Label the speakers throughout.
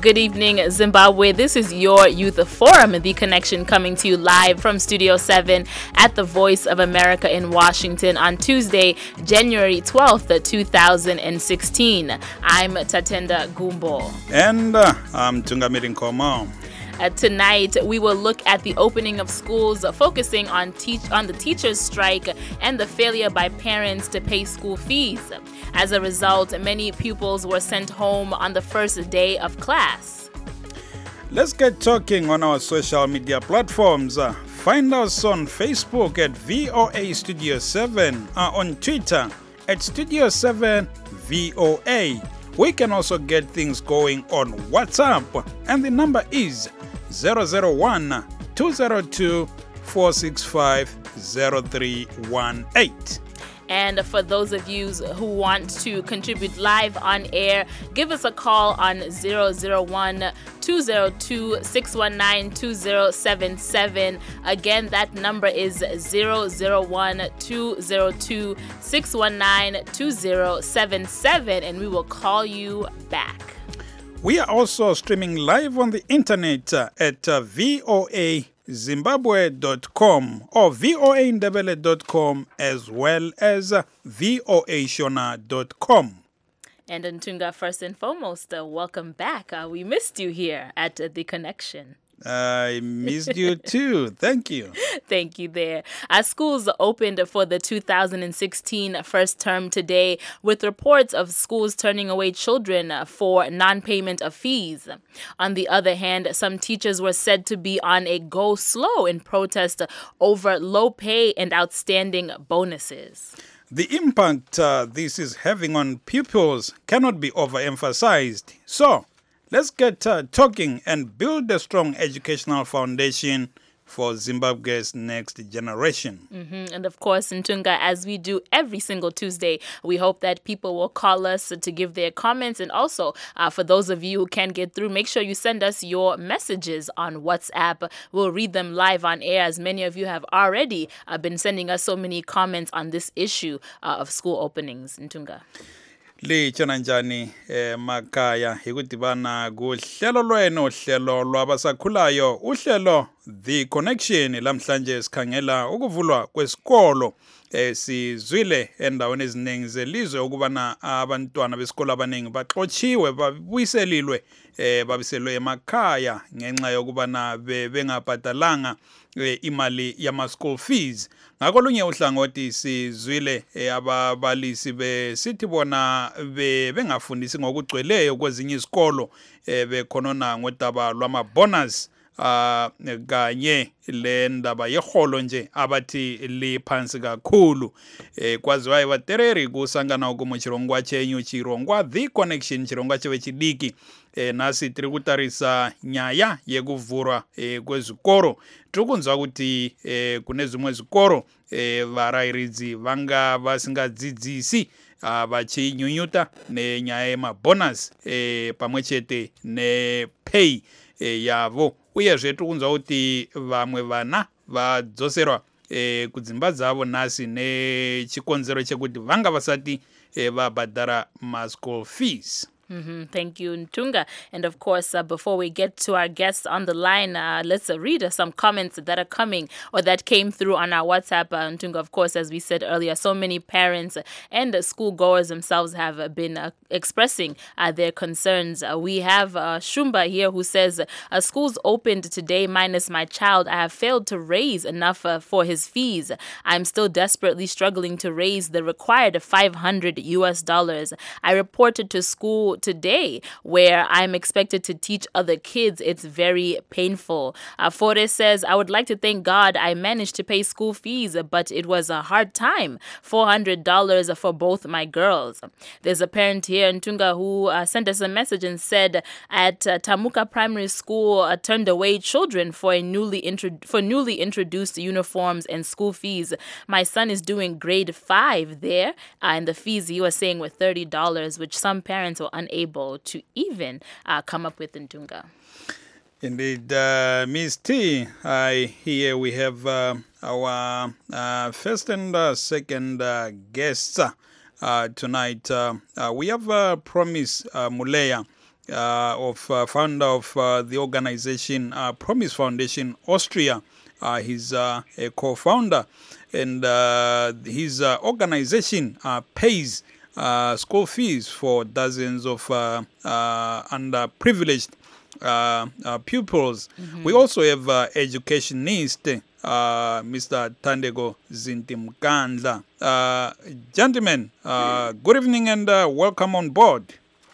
Speaker 1: Good evening, Zimbabwe. This is your Youth Forum, The Connection, coming to you live from Studio 7 at the Voice of America in Washington on Tuesday, January 12th, 2016. I'm Tatenda Gumbo.
Speaker 2: And I'm Tungamiri Nkomo.
Speaker 1: Tonight, we will look at the opening of schools, focusing on the teachers' strike and the failure by parents to pay school fees. As a result, many pupils were sent home on the first day of class.
Speaker 2: Let's get talking on our social media platforms. Find us on Facebook at VOA Studio 7, on Twitter at Studio 7 VOA. We can also get things going on WhatsApp, and the number is 001-202-465-0318.
Speaker 1: And for those of you who want to contribute live on air, give us a call on 001-202-619-2077. Again, that number is 001-202-619-2077, and we will call you back.
Speaker 2: We are also streaming live on the internet at voazimbabwe.com or voaindebele.com, as well as voashona.com.
Speaker 1: And Ntunga, first and foremost, welcome back. We missed you here at The Connection.
Speaker 2: I missed you too. Thank you.
Speaker 1: Thank you there. Schools opened for the 2016 first term today, with reports of schools turning away children for non-payment of fees. On the other hand, some teachers were said to be on a go slow in protest over low pay and outstanding bonuses.
Speaker 2: The impact this is having on pupils cannot be overemphasized. So, let's get talking and build a strong educational foundation for Zimbabwe's next generation.
Speaker 1: And of course, Ntunga, as we do every single Tuesday, we hope that people will call us to give their comments. And also, for those of you who can't get through, make sure you send us your messages on WhatsApp. We'll read them live on air, as many of you have already been sending us so many comments on this issue of school openings. Ntunga.
Speaker 2: Litshona njani makaya ikudibana kuhlelo lwenu, uhlelo lwabasakhulayo, uhlelo The Connection. Lamhlanje sikhangela ukuvulwa kwesikolo. Sizwile endaweni eziningi zelizwe ukubana abantwana besikolo abaningi baxotshiwe, babuyiselilwe, babiselwe emakhaya ngenxa yokubana bengabhadalanga imali yama school fees. Ngakolunye uhlangothi sizwile ababalisi besithi bona bengafundisi ngokugcweleyo kwezinye izikolo, bekhonona ngodaba lwama bonus kanye le ndaba yeholo nje abathi liphansi kakhulu. Kwaziwayo batereri kusangana ku muchirongwa chenyu chirongwa The Connection, chirongwa chevechidiki. Nasi tiri kutarisa nyaya yekuvhurwa kwezvikoro. Tiri kunzwa kuti kune zvimwe zvikoro varairidzi vanga vasingadzidzisi vachinyunyuta nenyaya yemabonus pamwe chete nepay yavo. Uyezve tiri kunzwa kuti vamwe vana vadzoserwa kudzimba dzavo nasi nechikonzero chekuti vanga vasati vabhadhara ma-school fees.
Speaker 1: Thank you, Ntunga. And of course, before we get to our guests on the line, let's read some comments that are coming or that came through on our WhatsApp. Ntunga, of course, as we said earlier, so many parents and schoolgoers themselves have been expressing their concerns. We have Shumba here who says, schools opened today minus my child. I have failed to raise enough for his fees. I'm still desperately struggling to raise the required $500. I reported to school today where I'm expected to teach other kids. It's very painful. Forrest says, I would like to thank God I managed to pay school fees, but it was a hard time. $400 for both my girls. There's a parent here in Ntunga who sent us a message and said at Tamuka Primary School turned away children for newly introduced uniforms and school fees. My son is doing grade 5 there, and the fees he was saying were $30, which some parents were unable to even come up with in Ntunga.
Speaker 2: Indeed, Ms. T, here we have our first and second guests tonight. We have Promise Muleya, founder of the organization Promise Foundation Austria. He's a co-founder, and his organization pays school fees for dozens of underprivileged pupils. We also have educationist Mr. Thandeko Zintimkandla. Gentlemen, good evening and welcome on board.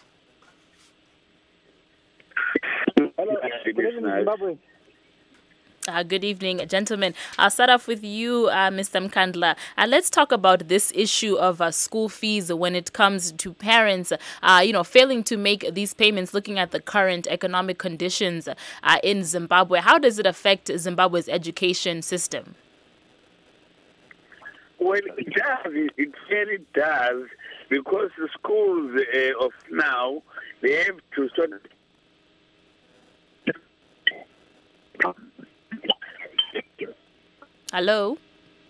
Speaker 3: Hello, good evening, Zimbabwe.
Speaker 1: Good evening, gentlemen. I'll start off with you, Mr. Mkandla. Let's talk about this issue of school fees when it comes to parents, failing to make these payments, looking at the current economic conditions in Zimbabwe. How does it affect Zimbabwe's education system?
Speaker 3: Well, it does. It really does, because the schools of now, they have to sort of...
Speaker 1: Hello?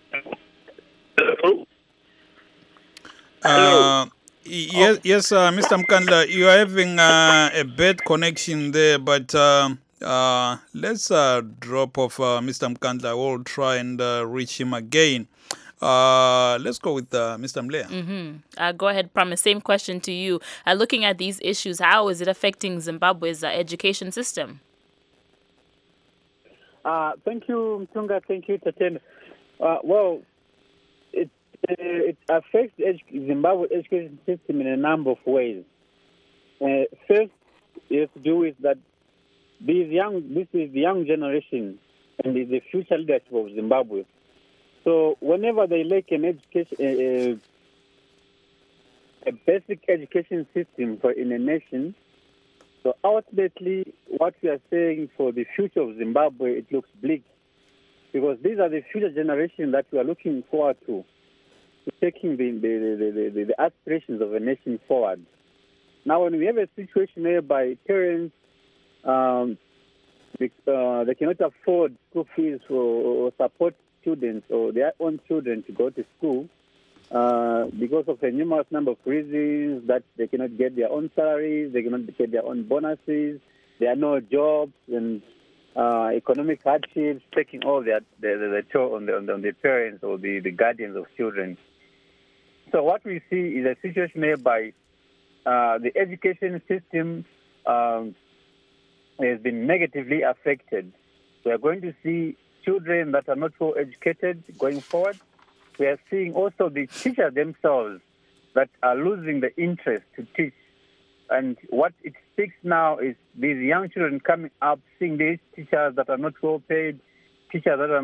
Speaker 2: Yes, Mr. Mkandla, you are having a bad connection there, but let's drop off Mr. Mkandla. We'll try and reach him again. Let's go with Mr. Mleya.
Speaker 1: Go ahead, Promise. Same question to you. Looking at these issues, how is it affecting Zimbabwe's education system?
Speaker 4: Thank you, Mtunga. Thank you, Taten. Well, it affects Zimbabwe education system in a number of ways. First, it has to do with that this is the young generation and is the future leadership of Zimbabwe. So whenever they lack an education, a basic education system in a nation, so ultimately, what we are saying for the future of Zimbabwe, it looks bleak, because these are the future generation that we are looking forward to taking the aspirations of a nation forward. Now, when we have a situation whereby parents they cannot afford school fees or support students or their own children to go to school, because of a numerous number of reasons, that they cannot get their own salaries, they cannot get their own bonuses, there are no jobs, and economic hardships taking all the toll on the parents or the guardians of children. So what we see is a situation whereby the education system has been negatively affected. We are going to see children that are not well educated going forward. We are seeing also the teachers themselves that are losing the interest to teach. And what it speaks now is these young children coming up, seeing these teachers that are not well paid, teachers that are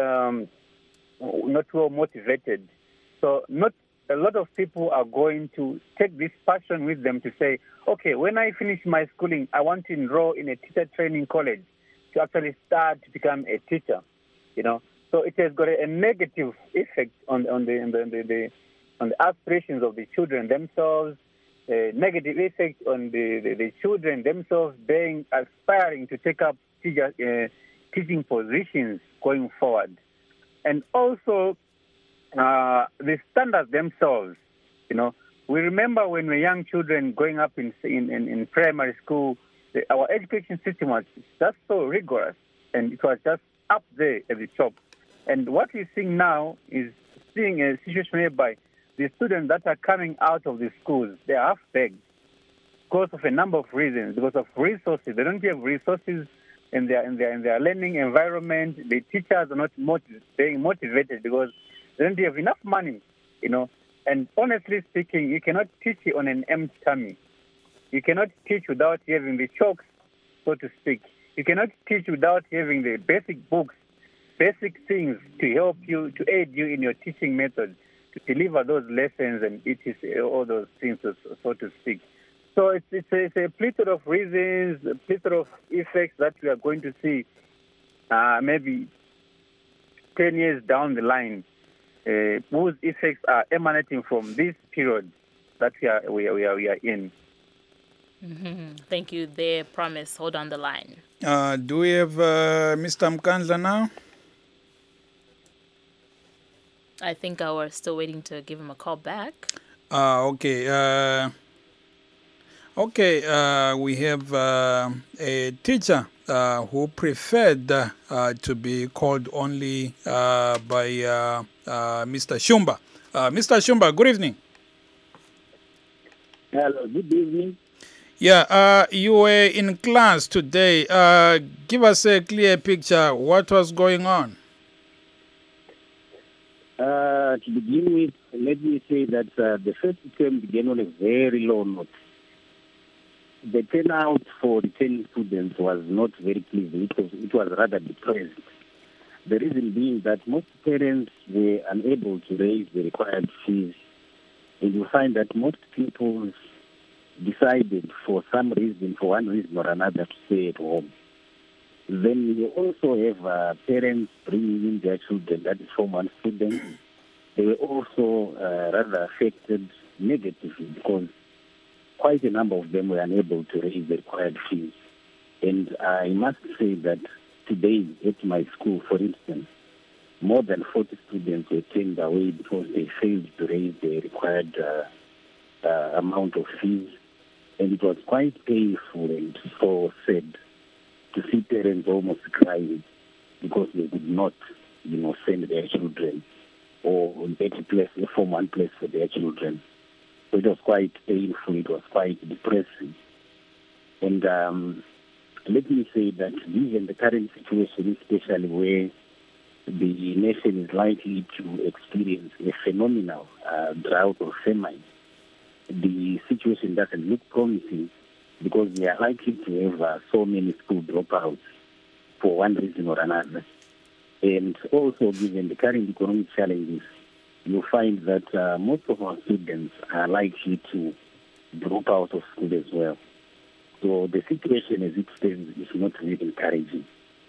Speaker 4: not well motivated. So not a lot of people are going to take this passion with them to say, okay, when I finish my schooling, I want to enroll in a teacher training college to actually start to become a teacher, So it has got a negative effect on the aspirations of the children themselves, a negative effect on the children themselves aspiring to take up teaching positions going forward. And also the standards themselves, We remember when we were young children growing up in primary school, our education system was just so rigorous, and it was just up there at the top. And what we're seeing now is seeing a situation whereby the students that are coming out of the schools, they are half-baked because of a number of reasons, because of resources. They don't have resources in their learning environment. The teachers are not being motivated because they don't have enough money, And honestly speaking, you cannot teach on an empty tummy. You cannot teach without having the chalks, so to speak. You cannot teach without having the basic books, basic things to help you, to aid you in your teaching method, to deliver those lessons and all those things, so to speak. So it's a plethora of reasons, a plethora of effects that we are going to see maybe 10 years down the line, whose effects are emanating from this period that we are in.
Speaker 1: Mm-hmm. Thank you. They Promise. Hold on the line.
Speaker 2: Do we have Mr. Mkandla now?
Speaker 1: I think we're still waiting to give him a call back.
Speaker 2: Okay. Okay, we have a teacher who preferred to be called only by Mr. Shumba. Mr. Shumba, good evening.
Speaker 5: Hello, good evening.
Speaker 2: Yeah, you were in class today. Give us a clear picture. What was going on?
Speaker 5: To begin with, let me say that the first term began on a very low note. The turnout for returning students was not very pleasing. It was rather depressed. The reason being that most parents were unable to raise the required fees. And you find that most people decided for some reason, for one reason or another, to stay at home. Then you also have parents bringing in their children, that is Form 1 students. They were also rather affected negatively because quite a number of them were unable to raise the required fees. And I must say that today at my school, for instance, more than 40 students were turned away because they failed to raise the required amount of fees. And it was quite painful and so sad to see parents almost crying because they could not, send their children or get a Form 1 place for their children. So it was quite painful. It was quite depressing. And let me say that given the current situation, especially where the nation is likely to experience a phenomenal drought or famine, the situation doesn't look promising because we are likely to have so many school dropouts for one reason or another. And also, given the current economic challenges, you find that most of our students are likely to drop out of school as well. So the situation as it stands is not really encouraging.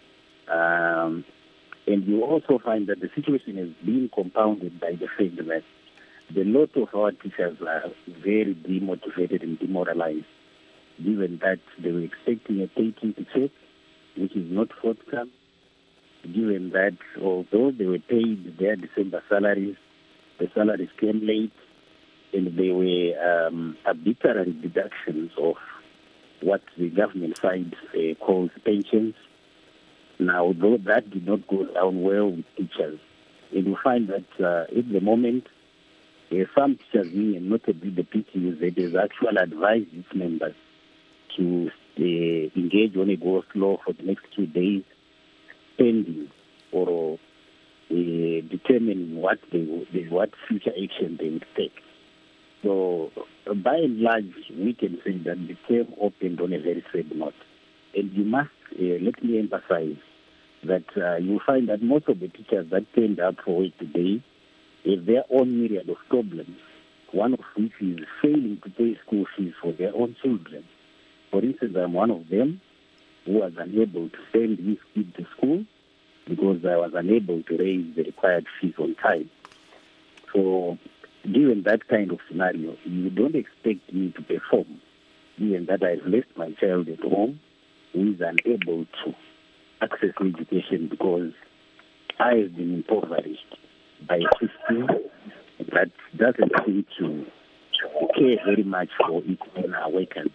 Speaker 5: And you also find that the situation is being compounded by the fact that a lot of our teachers are very demotivated and demoralized, given that they were expecting a paying to check, which is not forthcoming, given that although they were paid their December salaries, the salaries came late, and they were arbitrary deductions of what the government side calls pensions. Now, though that did not go down well with teachers, and you find that at the moment, some teachers, and notably the PTUs, that is actually advised its members to engage on a go-slow for the next 2 days, pending or determining what future action they would take. So, by and large, we can say that the term opened on a very sad note. And you must, let me emphasize, that you find that most of the teachers that turned up for work today have their own myriad of problems, one of which is failing to pay school fees for their own children. For instance, I'm one of them who was unable to send his kid to school because I was unable to raise the required fees on time. So, given that kind of scenario, you don't expect me to perform, given that I've left my child at home who is unable to access education because I have been impoverished by a system that doesn't seem to care very much for its own awakened.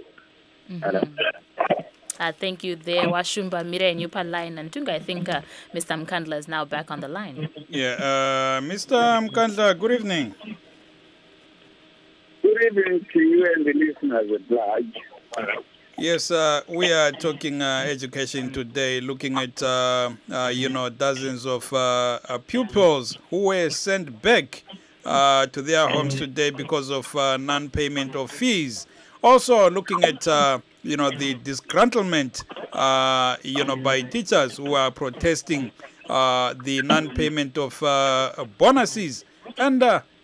Speaker 1: Thank you there, Washumba Mire and Yupa Line and Tunga. I think Mr. Mkandla is now back on the line.
Speaker 2: Yeah, Mr. Mkandla, good evening.
Speaker 3: Good evening to you and the listeners at large.
Speaker 2: Yes, we are talking education today, looking at, dozens of pupils who were sent back to their homes today because of non-payment of fees. Also looking at, the disgruntlement, by teachers who are protesting the non-payment of bonuses and,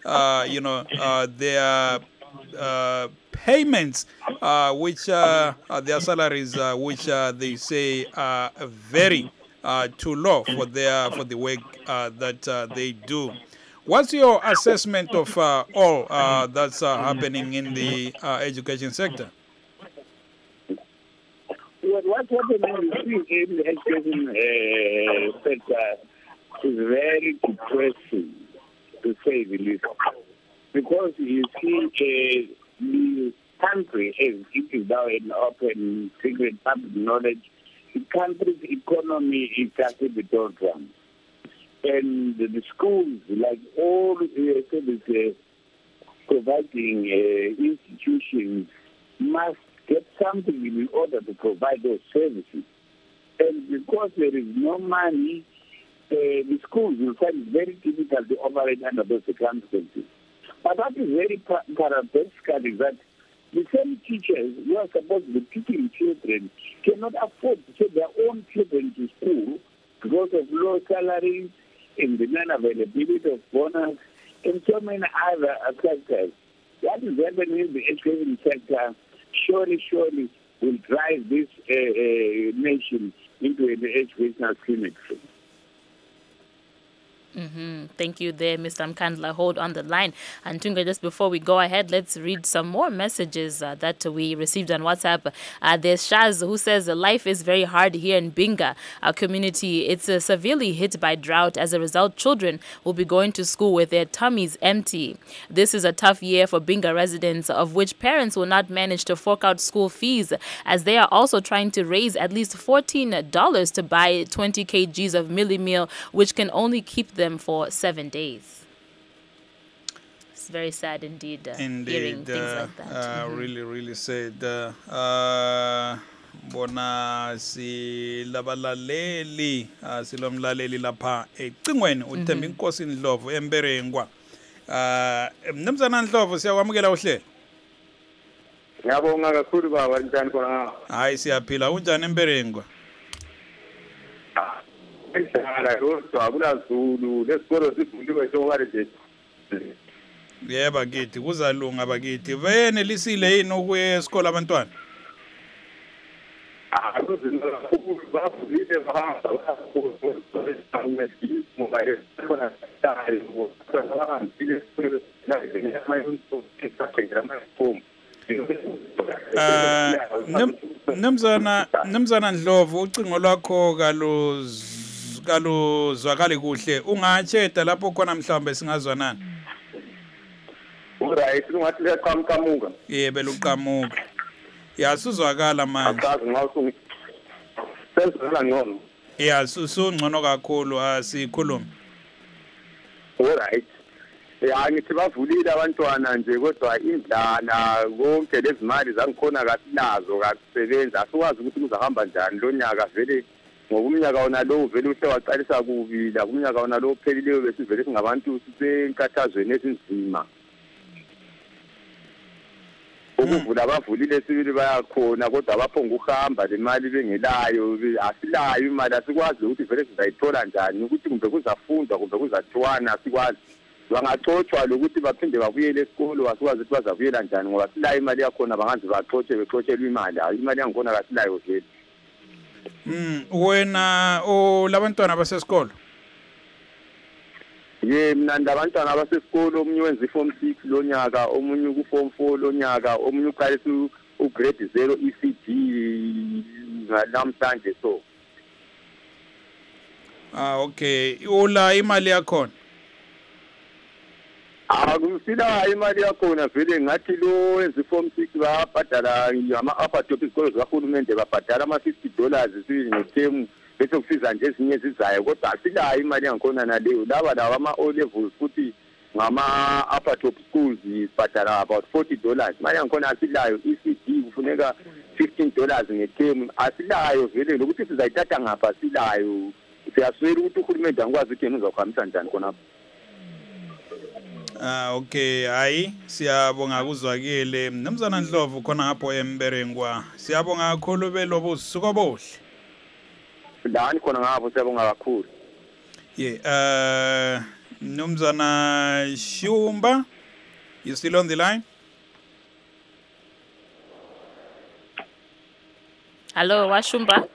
Speaker 2: their payments, which their salaries, which they say are very too low for the work that they do. What's your assessment of all that's happening in the education sector?
Speaker 3: What's happening in the education sector is very depressing, to say the least. Because you see, the country, as it is now an open, secret, public knowledge, the country's economy is just a bit down. And the schools, like all providing institutions, must get something in order to provide those services. And because there is no money, the schools will find it very difficult to operate under those circumstances. But what is very paradoxical is that the same teachers who are supposed to be teaching children cannot afford to send their own children to school because of low salaries and the non-availability of bonus and so many other factors. What is happening in the education sector surely will drive this nation into an educational clinic.
Speaker 1: Thank you there, Mr. Mkandla. Hold on the line. And Tunga, just before we go ahead, let's read some more messages that we received on WhatsApp. There's Shaz who says, life is very hard here in Binga, our community. It's severely hit by drought. As a result, children will be going to school with their tummies empty. This is a tough year for Binga residents, of which parents will not manage to fork out school fees, as they are also trying to raise at least $14 to buy 20 kgs of milli meal, which can only keep them for 7 days. It's very sad indeed, hearing things like that.
Speaker 2: Really sad. Bona silabalaleli silomlaleli lapha ecingweni uThemba Inkosi Ndlovu emberengwa. Mnumzana Ndlovu siyakwamukela uhlelo.
Speaker 6: Ngiyabonga kakhulu baba, njani khona?
Speaker 2: Hayi siyaphila, unjani emberengwa? Yebo bakithi kuzalunga bakithi. Venelisile yini ukuya esikole abantwana? Mnumzana Ndlovu, ucingo lwakho kaluzwakali kuhle. Ungacheda lapho khona mhlawumbe singazwanana.
Speaker 6: Right, ungathi leqhamuka.
Speaker 2: Yebo luqhamuka. Yasuzwakala manje.
Speaker 6: Akazi ngawusungi. Senzela ngcono.
Speaker 2: Yeah, sungcono kakhulu asikhuluma.
Speaker 6: Alright. Ngithi bavulile abantwana nje kodwa indlala konke lezimali zangikhona kasinazo kakusebenza. Asikwazi ukuthi kuzahamba njani lo nyaka vele ngoba umnyaka wona lo vele uhle waqalisa kubi la umnyaka wona lo phelileyo besivele singabantu sisenkathazweni esinzima. Ukuvula abavulile sibili bayakhona kodwa abaphonga ukuhamba le mali bengelayo asilayo imali asikwazi ukuthi vele sizayithola njani ukuthi kumbe kuzafundwa kumbe kuzathiwana asikwazi bangaxoxwa lokuthi baphinde babuyele esikolo asikwazi ukuthi bazabuyela njani ngoba silayo imali yakhona bangaze baxoxelwe imali hayi imali yangikhona kasilayo vele.
Speaker 2: Wena labantwana basesikolo?
Speaker 6: Mina ndabantwana abasesikolo, omunye wenza iform 6 lo nyaka, omunye ku form 4 lo nyaka, omunye uqalisa ugrade 0 ECD namhlanje so.
Speaker 2: Okay. Ula imali yakhona?
Speaker 6: Akusila imali yakhona vele ngathi lo wenza iform 6 babhadala ama-upper top izikolo zikahulumende babhadala ama-$50 sibili ngeterm bese kusiza nje ezinye ezizayo kodwa asilayo imali yangikhona naleyo laba ama-O levels futhi ngama-upper top schools ibhadala about $40 imali yangikhona asilayo. ECD kufuneka $15 ngeterm asilayo vele lokuthi sizayithatha ngapha asilayo. Siyaswela ukuthi uhulumende angikwazi ukuthi yena uzokuhambisa njani khonapho.
Speaker 2: Okay, hayi siyabonga kuzwakele Mnumzana Ndlovu khona ngapho emberengwa. Siyabonga kakhulu belobo usuku obuhle.
Speaker 6: Lani khona ngapho siyabonga kakhulu.
Speaker 2: Yeah, Mnumzana Shumba, you still on the line?
Speaker 1: Hello, Washumba.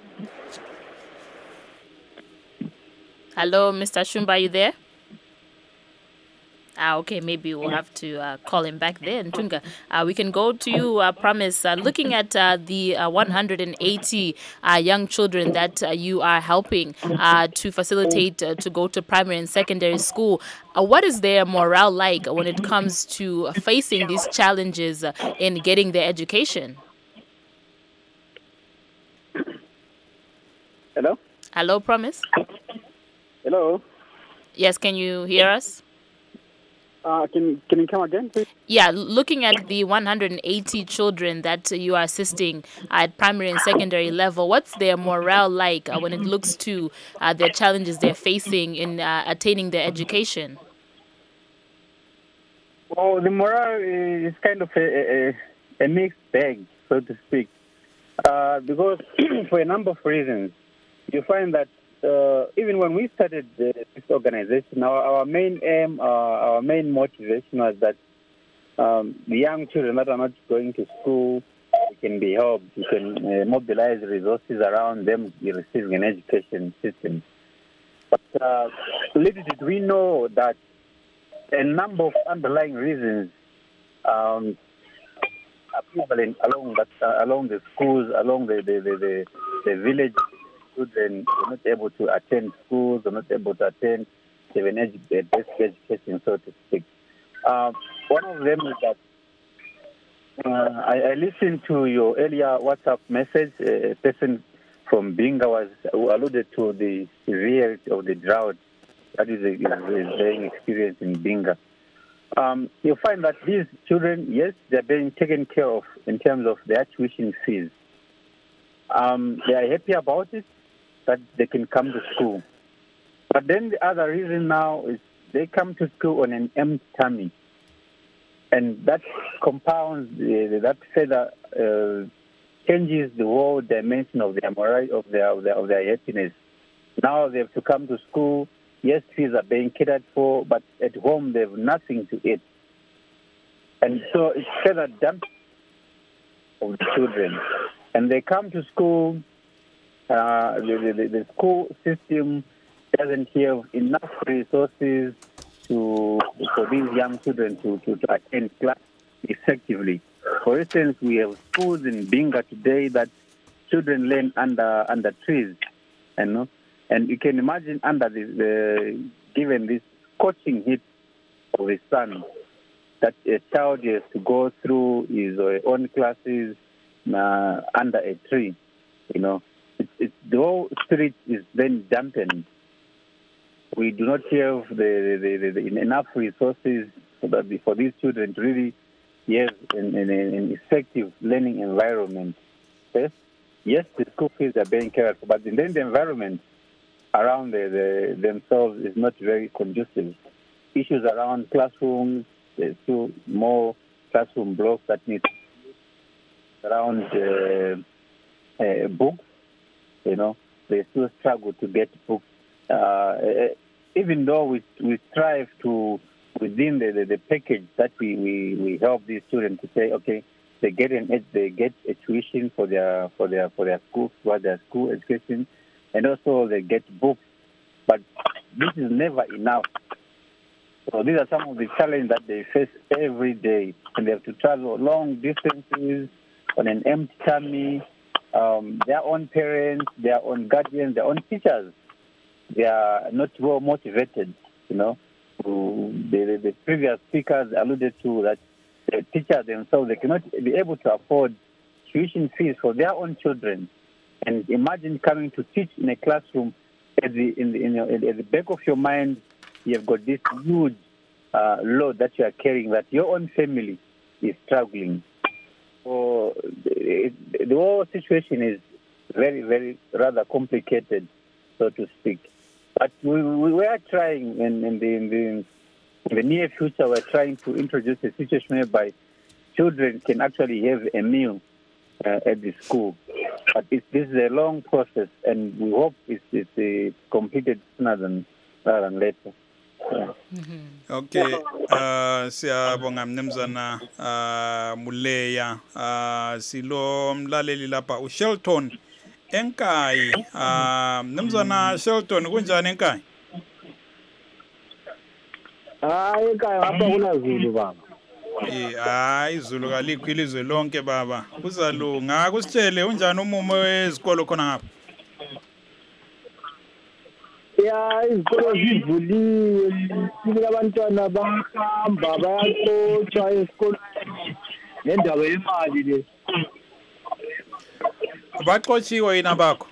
Speaker 1: Hello, Mr. Shumba, are you there? Okay, maybe we'll have to call him back there. Ntunga, we can go to you, Promise. Looking at the 180 young children that you are helping to facilitate to go to primary and secondary school, what is their morale like when it comes to facing these challenges in getting their education?
Speaker 7: Hello?
Speaker 1: Hello, Promise?
Speaker 7: Hello?
Speaker 1: Yes, can you hear us?
Speaker 7: Can you come again, please?
Speaker 1: Yeah, looking at the 180 children that you are assisting at primary and secondary level, what's their morale like when it looks to their challenges they're facing in attaining their education?
Speaker 4: Well, the morale is kind of a mixed bag, so to speak, because for a number of reasons, you find that even when we started this organization, our main aim, our main motivation was that the young children that are not going to school can be helped. You can mobilize resources around them receiving an education system. But little did we know that a number of underlying reasons are prevalent along the schools, along the village. Children were not able to attend schools, were not able to attend even basic education, so to speak. One of them is that I listened to your earlier WhatsApp message. A person from Binga who alluded to the severity of the drought that is being experienced in Binga. You find that these children, yes, they're being taken care of in terms of their tuition fees. They are happy about it, that they can come to school. But then the other reason now is they come to school on an empty tummy. And that compounds, that further changes the whole dimension of their morale, of their happiness. Now they have to come to school. Yes, fees are being catered for, but at home they have nothing to eat. And so it's further dumped of the children. And they come to school, the school system doesn't have enough resources for these young children to attend class effectively. For instance, we have schools in Binga today that children learn under trees, and you can imagine under given this scorching heat of the sun, that a child has to go through his own classes under a tree. The whole street is then dampened. We do not have enough resources for these children to really have an effective learning environment. Yes, the school fees are being cared for, but then the environment around themselves is not very conducive. Issues around classrooms, there's still more classroom blocks that need around books. They still struggle to get books. Even though we strive to, within the package that we help these students to say, okay, they get a tuition for their school, for their school education, and also they get books. But this is never enough. So these are some of the challenges that they face every day, and they have to travel long distances on an empty tummy. Their own parents, their own guardians, their own teachers, they are not well motivated. The previous speakers alluded to that the teachers themselves, they cannot be able to afford tuition fees for their own children. And imagine coming to teach in a classroom, at the back of your mind, you have got this huge load that you are carrying, that your own family is struggling. So the whole situation is very, very rather complicated, so to speak. But we are trying in the near future. We're trying to introduce a situation whereby children can actually have a meal at the school. But this is a long process, and we hope it's completed sooner than later. Yeah.
Speaker 2: Okay, siyabonga mnumzana Muleya. Silo mlaleli lapha uShelton enkayi. Mnumzana Shelton kunjani enkayi?
Speaker 5: hayi ekhaya ngapha kunazulu baba.
Speaker 2: Hayi izulu kalikho ilizwe lonke baba. Kuzalunga. Kusitshele unjani umumo wezikolo khona ngapha?
Speaker 5: Ya izikolo zivuliwe, sibili abantwana bahamba bayaxotsha esikolweni nendaba yemali le.
Speaker 2: Baxotshiwe yini abakho?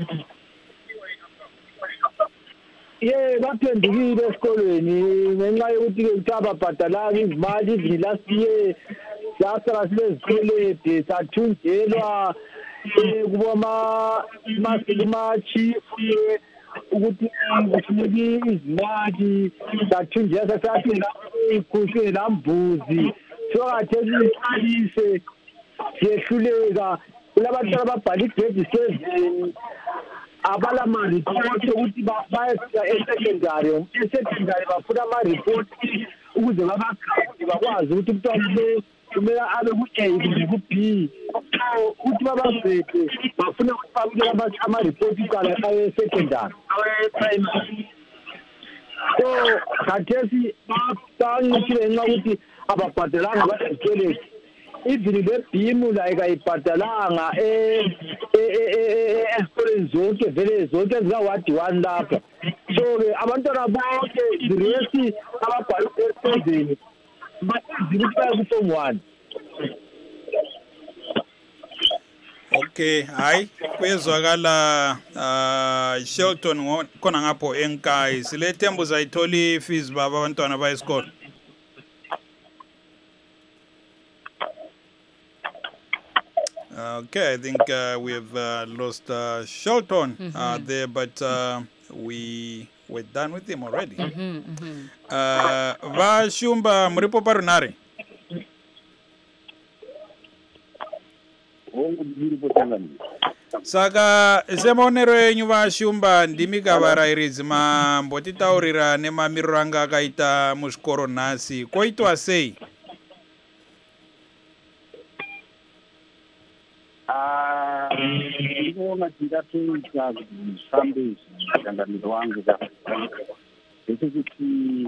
Speaker 5: Baphendukile esikolweni ngenxa yokuthi ke kuthiwa ababhadalanga izimali even last year sasala silezikwelede sathunjelwa kuma-chief ukuthi kufuneka izimali sathunjelwa sasathi lambuzi so khathesi siqalise siyehluleka kulabantwana ababhala i-grade 7 abala ma-report ukuthi bayefika e-secondary bafuna ama-report ukuze babagrade bakwazi ukuthi umntwana lo kumele abe ku-A kumbe ku-B so ukuthi babagrade bafuna ukuthi babukele ama-report uqala awe-secondary awe-primary so khathesi bancishile ngenxa ukuthi ababhadelanga abasezikweleti even le bhimu la ayibhadalanga esikoleni zonke vele zonke ezika-ward 1 lapha so-ke abantwana bonke ziresi ababhala esenzeni basenzile ukuthi baye ku-form 1.
Speaker 2: Okay, hayi kuyezwakala Shelton khona ngapho enkayi silethembu zayithola fees baba abantwana bayesikolo. Okay, I think we have lost Shelton there, but we're done with him already. Vashumba muripo parunare. Saka semonero yenyu vashumba ndimi kavarairidzi mambotitaurira nemamiriro anga akaita muzvikoro nhasi koitwa sei?
Speaker 5: Ndinoona tingatoita kuti zvifambe muchangamiro wangu ndechekuti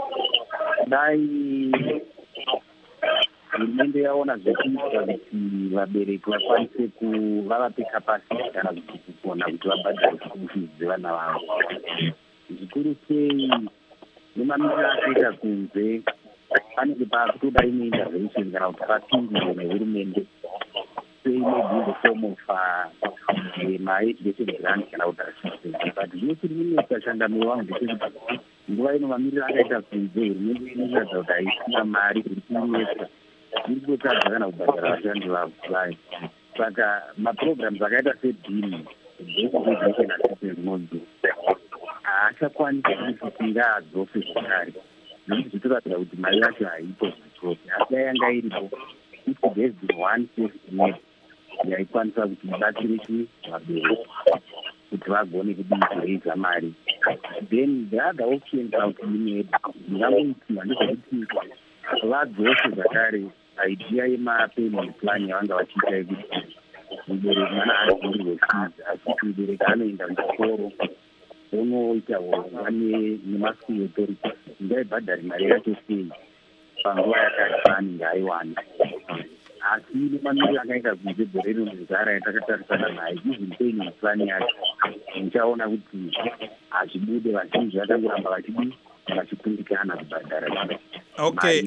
Speaker 5: dai hurumende yaona zvekuita kuti vabereki vakwanise kuvavape kapasiti kana kuti kugona kuti vabhadhare school fees dzevana vavo. Zvikuru sei nemamiriro akaita kunze panenge pakutoda imwe intervention kana kuti papindire nehurumende maybe in the form of my education grant kana kuti assistance, but zvinoti rinonetsa shandamiro wangu ndechekuti nguva ino mamiriro akaita kunze hurumende inoratidza kuti haisina mari iri kunetsa iri kutadza kana kubhadhara vashandi vayo. Saka maprograms akaita sebhini basic education assistance module haachakwanisi kufunga adzofe zvakare nokuti zvitoratidza kuti mari yacho haipo zvitoti asi yanga iripo if there's been one safety net yaikwanisa kuti ibatsiriki vabereki kuti vagone kudiriza mari. Then the other option kana kuti imwe ndingangoitiva ndezvekuti vadzose zvakare idea yemapayment plan yavanga vachiita yekuti mubereki mana adhirirwe fees asi mubereki anoenda kuchikoro onoita urongwa nemaschool authorities ngaibhadhari mari yacho sei panguva yakati paanenge aiwana. Asi nemamiriro akaita kunze gore rino nezara yatakatarisana naye even payment plan yacho muchaona kuti hazvibude vazhinji vatangoramba vachikundikana kubhadhara.
Speaker 2: Okay,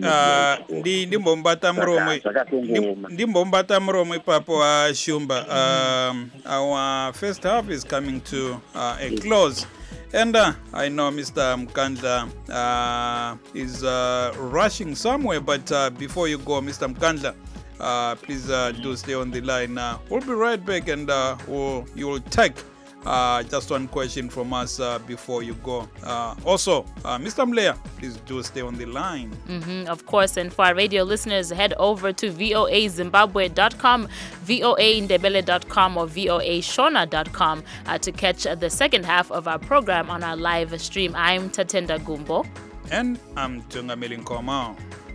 Speaker 2: ndimbombata muromo ipapo Shumba. Our first half is coming to a close. And I know Mr. Mkandla is rushing somewhere, but before you go, Mr. Mkandla, please do stay on the line. We'll be right back, and you will take just one question from us before you go. Also, Mr. Mleya, please do stay on the line.
Speaker 1: Of course, and for our radio listeners, head over to voazimbabwe.com, voaindebele.com, or voashona.com to catch the second half of our program on our live stream. I'm Tatenda Gumbo.
Speaker 2: And I'm Tunga Milinkoma.